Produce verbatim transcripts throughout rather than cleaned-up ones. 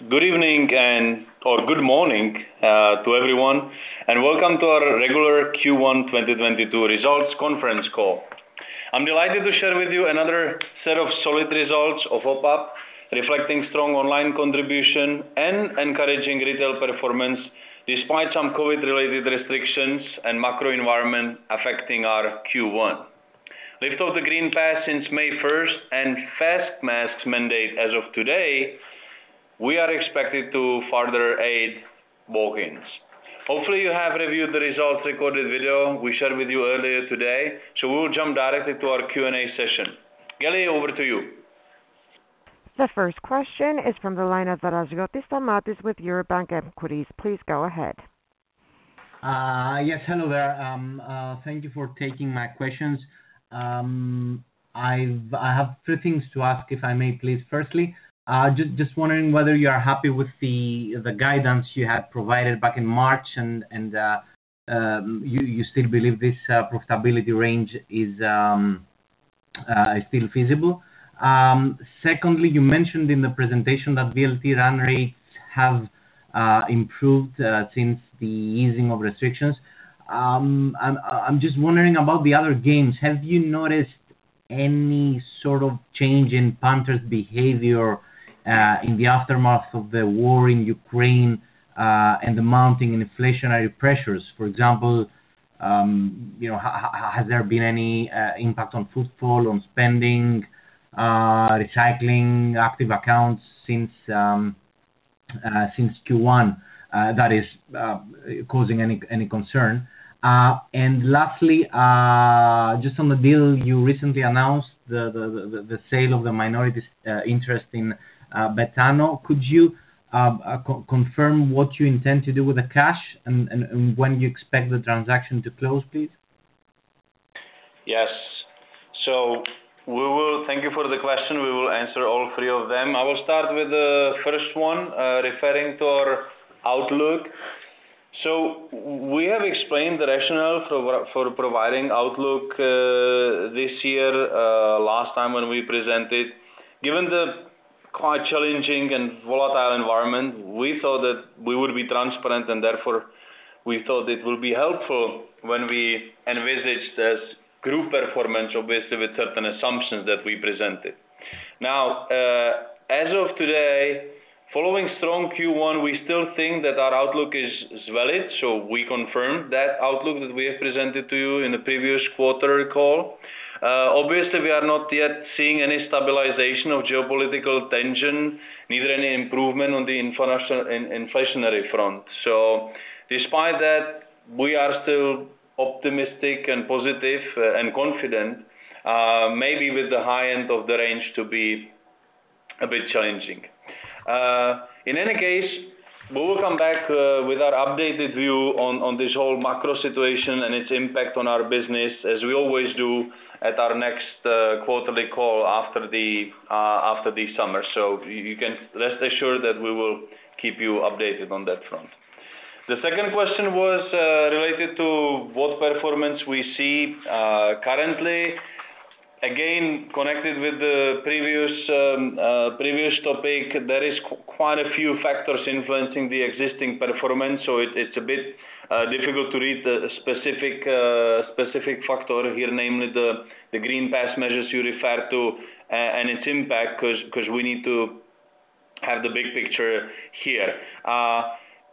good evening and or good morning uh, to everyone, and welcome to our regular Q one twenty twenty-two results conference call. I'm delighted to share with you another set of solid results of O P A P, reflecting strong online contribution and encouraging retail performance despite some COVID-related restrictions and macro environment affecting our Q one. Lift of the Green Pass since May first and fast masks mandate as of today, we are expected to further aid walk-ins. Hopefully you have reviewed the results recorded video we shared with you earlier today, so we will jump directly to our Q and A session. Gelly, over to you. The first question is from the line of Draziotis Stamatis with Eurobank Equities. Please go ahead. Uh, yes, hello there. Um, uh, thank you for taking my questions. Um, I've, I have three things to ask, if I may, please. Firstly, uh, just, just wondering whether you are happy with the the guidance you had provided back in March, and and uh, um, you you still believe this uh, profitability range is um, uh, is still feasible. Um, secondly, you mentioned in the presentation that V L T run rates have uh, improved uh, since the easing of restrictions. Um, I'm, I'm just wondering about the other games. Have you noticed any sort of change in punters' behavior uh, in the aftermath of the war in Ukraine uh, and the mounting inflationary pressures? For example, um, you know, ha- ha- has there been any uh, impact on footfall, on spending, uh, recycling, active accounts since um, uh, since Q one? Uh, that is uh, causing any any concern. Uh, and lastly, uh, just on the deal you recently announced, the the, the, the sale of the minority uh, interest in uh, Betano. Could you uh, uh, co- confirm what you intend to do with the cash, and, and, and when you expect the transaction to close, please? Yes. So we will. Thank you for the question. We will answer all three of them. I will start with the first one, uh, referring to our outlook. So we have explained the rationale for for providing outlook uh, this year uh, last time when we presented. Given the quite challenging and volatile environment, we thought that we would be transparent, and therefore we thought it will be helpful when we envisaged as group performance, obviously with certain assumptions that we presented. Now, uh, as of today, following strong Q one, we still think that our outlook is, is valid, so we confirm that outlook that we have presented to you in the previous quarter call. Uh, obviously, we are not yet seeing any stabilization of geopolitical tension, neither any improvement on the inflationary front. So, despite that, we are still optimistic and positive uh, and confident, uh, maybe with the high end of the range to be a bit challenging. Uh, in any case, we will come back uh, with our updated view on, on this whole macro situation and its impact on our business, as we always do at our next uh, quarterly call after the uh, after the summer. So you can rest assured that we will keep you updated on that front. The second question was uh, related to what performance we see uh, currently. Again, connected with the previous um, uh, previous topic, there is qu- quite a few factors influencing the existing performance, so it, it's a bit uh, difficult to read the specific uh, specific factor here, namely the, the Green Pass measures you refer to uh, and its impact, because we need to have the big picture here. Uh,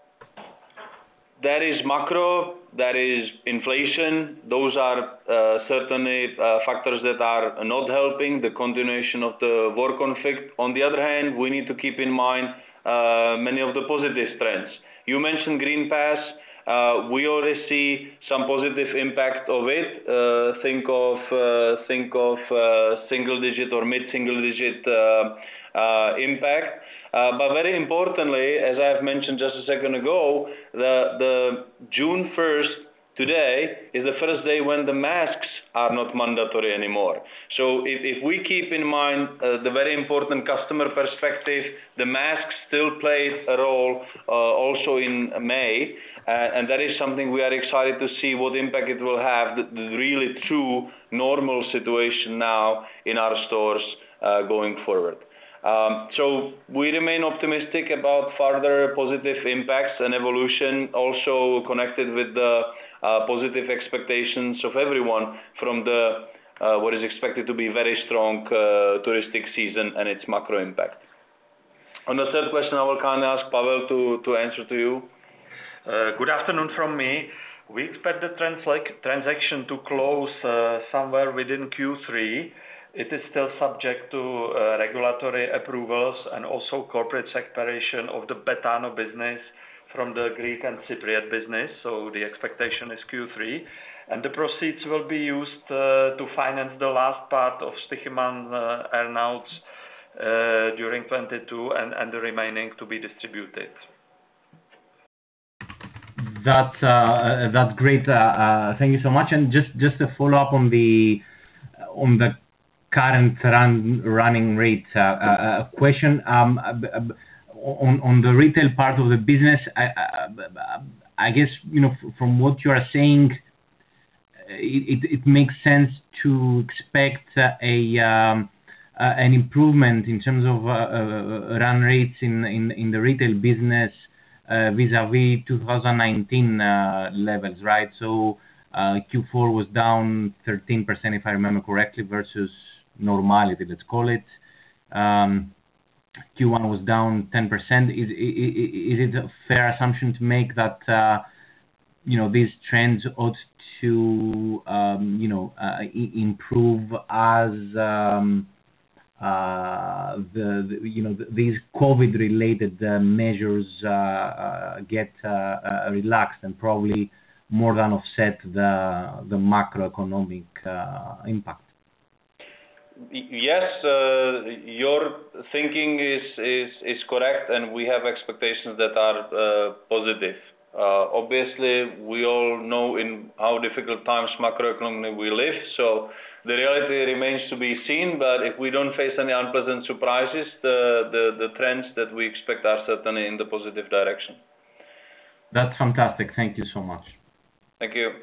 There is macro, there is inflation. Those are uh, certainly uh, factors that are not helping the continuation of the war conflict. On the other hand, we need to keep in mind uh, many of the positive trends. You mentioned Green Pass. Uh, we already see some positive impact of it. Uh, think of uh, think of uh, single digit or mid single digit uh, uh, impact. Uh, but very importantly, as I have mentioned just a second ago, the, the June first today is the first day when the masks are not mandatory anymore. So if, if we keep in mind uh, the very important customer perspective, the masks still played a role uh, also in May, uh, and that is something we are excited to see what impact it will have, the, the really true normal situation now in our stores uh, going forward. Um, so we remain optimistic about further positive impacts and evolution, also connected with the uh, positive expectations of everyone from the uh, what is expected to be very strong uh, touristic season and its macro impact. On the third question, I will kindly ask Pavel to, to answer to you. Uh, good afternoon from me. We expect the transaction to close uh, somewhere within Q three. It is still subject to uh, regulatory approvals and also corporate separation of the Betano business from the Greek and Cypriot business. So the expectation is Q three. And the proceeds will be used uh, to finance the last part of Stoiximan uh, earnouts uh, during twenty-two and, and the remaining to be distributed. That's, uh, that's great. Uh, uh, thank you so much. And just, just to follow up on the, on the current run, running rate uh, uh, question. Um, on, on the retail part of the business, I, I, I guess, you know, from what you are saying, it, it makes sense to expect a um, uh, an improvement in terms of uh, uh, run rates in, in, in the retail business uh, vis-a-vis two thousand nineteen uh, levels, right? So uh, Q four was down thirteen percent, if I remember correctly, versus normality, let's call it. Um, Q one was down ten percent. Is, is, is it a fair assumption to make that uh, you know these trends ought to um, you know uh, improve as um, uh, the, the you know the, these COVID-related uh, measures uh, uh, get uh, uh, relaxed and probably more than offset the the macroeconomic uh, impact? Yes, uh, your thinking is, is, is correct, and we have expectations that are uh, positive. Uh, obviously, we all know in how difficult times macroeconomically we live, so the reality remains to be seen, but if we don't face any unpleasant surprises, the, the, the trends that we expect are certainly in the positive direction. That's fantastic. Thank you so much. Thank you.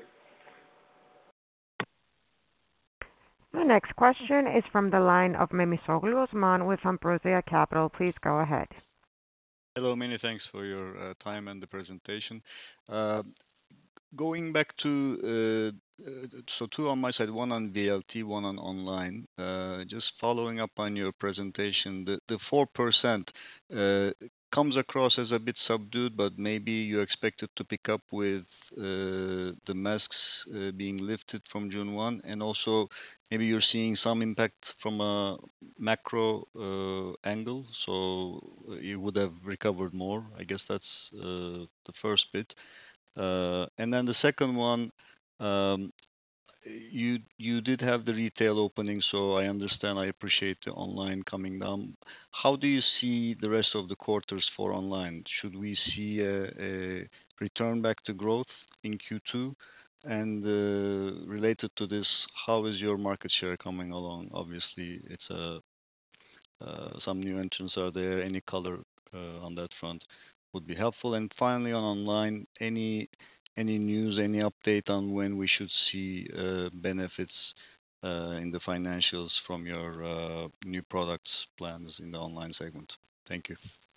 The next question is from the line of Memisoglu Osman with Ambrosia Capital. Please go ahead. Hello, many thanks for your uh, time and the presentation. Uh, going back to, uh, so two on my side, one on V L T, one on online. Uh, just following up on your presentation, the, the four percent uh, comes across as a bit subdued, but maybe you expect it to pick up with uh, the masks uh, being lifted from June first, and also maybe you're seeing some impact from a macro uh, angle, so you would have recovered more. I guess that's uh, the first bit. Uh, and then the second one, um, you you did have the retail opening, so I understand, I appreciate the online coming down. How do you see the rest of the quarters for online? Should we see a, a return back to growth in Q two? And uh, related to this, how is your market share coming along? Obviously, it's a uh, some new entrants are there. Any color uh, on that front would be helpful. And finally, on online, any any news, any update on when we should see uh, benefits uh, in the financials from your uh, new products plans in the online segment? Thank you.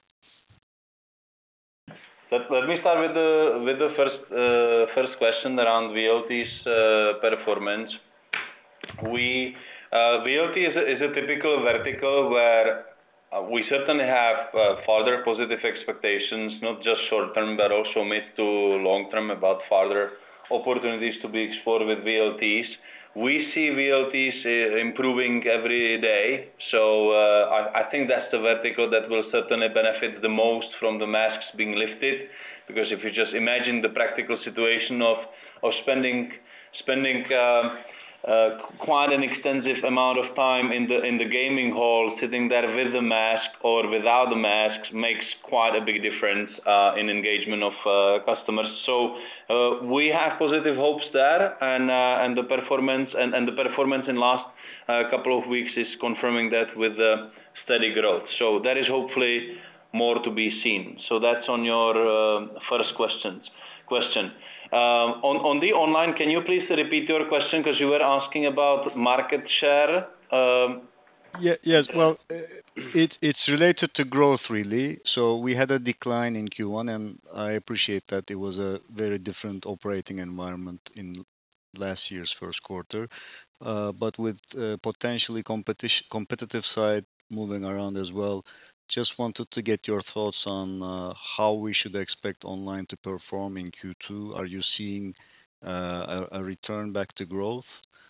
Let, let me start with the with the first uh, first question around V L T's uh, performance. We uh, V L T is a, is a typical vertical where uh, we certainly have uh, further positive expectations, not just short term, but also mid to long term about further opportunities to be explored with V L Ts. We see V L Ts uh, improving every day, so uh, I, I think that's the vertical that will certainly benefit the most from the masks being lifted, because if you just imagine the practical situation of of spending spending uh, uh, quite an extensive amount of time in the in the gaming hall, sitting there with the mask or without the masks, makes quite a big difference uh, in engagement of uh, customers. So uh, we have positive hopes there, and uh, and the performance and, and the performance in last uh, couple of weeks is confirming that with uh, steady growth. So that is hopefully more to be seen. So that's on your uh, first questions question. Um, on, on the online, can you please repeat your question, because you were asking about market share? Um, Yeah, yes. Well, uh, it, it's related to growth, really. So we had a decline in Q one, and I appreciate that it was a very different operating environment in last year's first quarter. Uh, But with uh, potentially competition, competitive side moving around as well, just wanted to get your thoughts on uh, how we should expect online to perform in Q two. Are you seeing uh, a a return back to growth?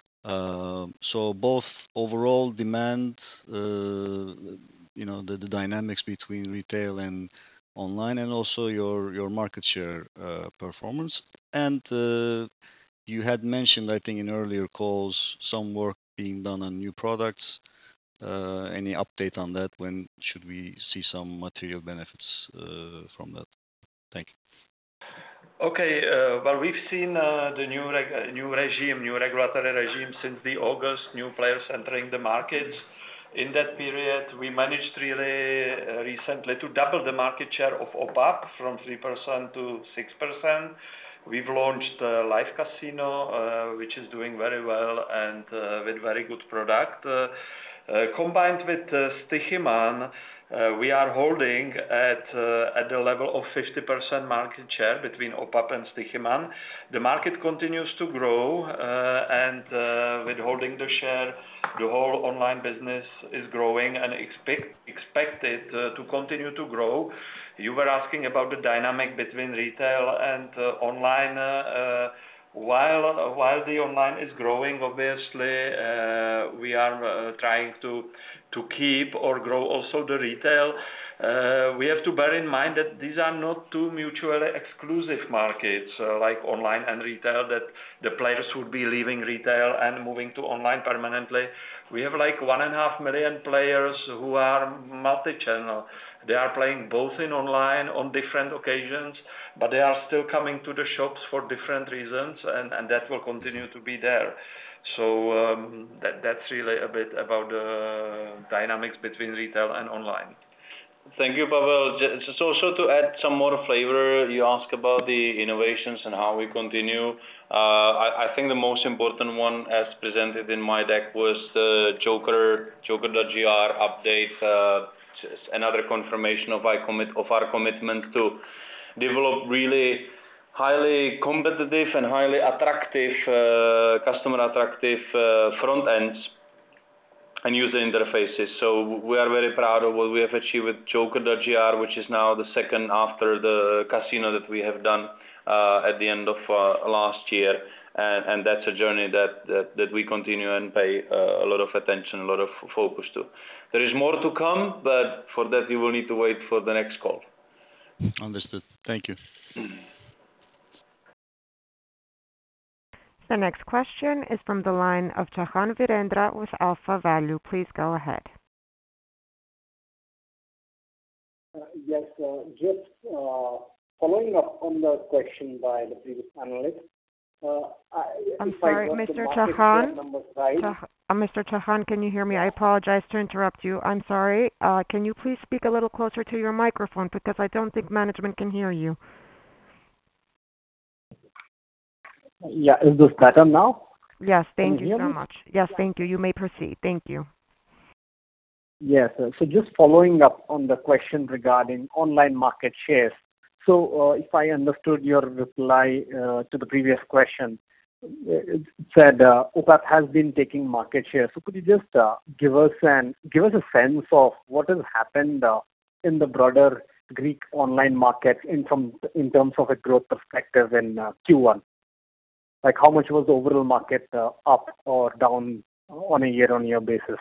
Um, So both overall demand, uh, you know, the the dynamics between retail and online, and also your your market share uh, performance. And uh, you had mentioned, I think, in earlier calls, some work being done on new products. Uh, Any update on that? When should we see some material benefits uh, from that? Thank you. Okay. uh, Well, we've seen uh, the new reg- uh, new regime, new regulatory regime since the August, new players entering the markets. In that period, we managed really uh, recently to double the market share of O P A P from three percent to six percent. We've launched uh, Live Casino, uh, which is doing very well and uh, with very good product. Uh, uh, Combined with uh, Stoiximan, uh, we are holding at uh, at the level of fifty percent market share between O P A P and Stoiximan. The market continues to grow, uh, and uh, with holding the share, the whole online business is growing and expect expected uh, to continue to grow. You were asking about the dynamic between retail and uh, online. uh, uh, While while the online is growing, obviously, uh, we are uh, trying to to keep or grow also the retail. Uh, We have to bear in mind that these are not two mutually exclusive markets, uh, like online and retail, that the players would be leaving retail and moving to online permanently. We have like one and a half million players who are multi-channel. They are playing both in online on different occasions, but they are still coming to the shops for different reasons, and, and that will continue to be there. So um, that, that's really a bit about the dynamics between retail and online. Thank you, Pavel. Ju- Just also to add some more flavor, you asked about the innovations and how we continue. Uh, I, I think the most important one, as presented in my deck, was the Joker Joker.gr update. Uh, just another confirmation of our commit of our commitment to develop really highly competitive and highly attractive, uh, customer attractive uh, front ends and user interfaces. So we are very proud of what we have achieved with Joker.gr, which is now the second after the casino that we have done uh, at the end of uh, last year. And, and that's a journey that, that, that we continue and pay uh, a lot of attention, a lot of focus to. There is more to come, but for that you will need to wait for the next call. Understood. Thank you. The next question is from the line of Chauhan Virendra with Alpha Value. Please go ahead. Uh, Yes, uh, just uh, following up on the question by the previous analyst. uh, I- I'm if I sorry, got the Mister market share Chauhan. numbers right. Chah- uh, Mister Chauhan, can you hear me? I apologize to interrupt you. I'm sorry. Uh, can you please speak a little closer to your microphone because I don't think management can hear you. Yeah, is this better now? Yes, thank Can you you hear so me? much. Yes, thank you. You may proceed. Thank you. Yes. uh, So just following up on the question regarding online market shares. So, uh, if I understood your reply uh, to the previous question, it said uh, O P A P has been taking market share. So could you just uh, give us an give us a sense of what has happened uh, in the broader Greek online market in from in terms of a growth perspective in uh, Q one? Like how much was the overall market uh, up or down on a year-on-year basis?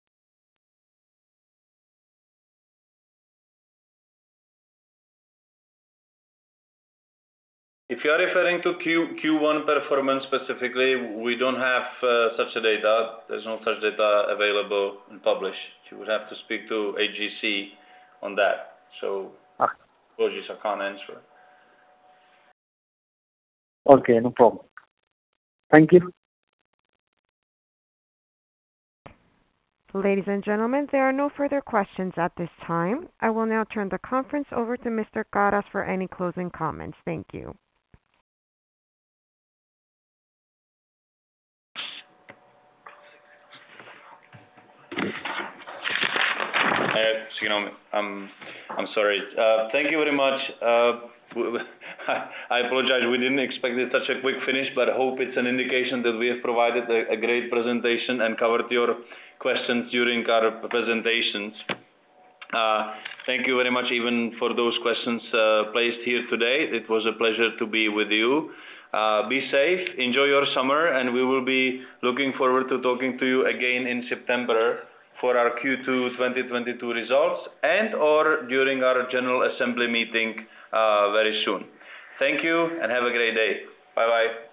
If you are referring to Q, Q1 performance specifically, we don't have uh, such a data. There's no such data available and published. You would have to speak to A G C on that. So, Ah. apologies, I can't answer. Okay, no problem. Thank you. Ladies and gentlemen, there are no further questions at this time. I will now turn the conference over to Mister Karas for any closing comments. Thank you. Uh, you know, I'm I'm sorry. Uh, thank you very much. Uh, I apologize. We didn't expect it such a quick finish, but I hope it's an indication that we have provided a, a great presentation and covered your questions during our presentations. Uh, thank you very much even for those questions uh, placed here today. It was a pleasure to be with you. Uh, be safe, enjoy your summer, and we will be looking forward to talking to you again in September for our Q two twenty twenty-two results and or during our General Assembly meeting uh, very soon. Thank you and have a great day. Bye-bye.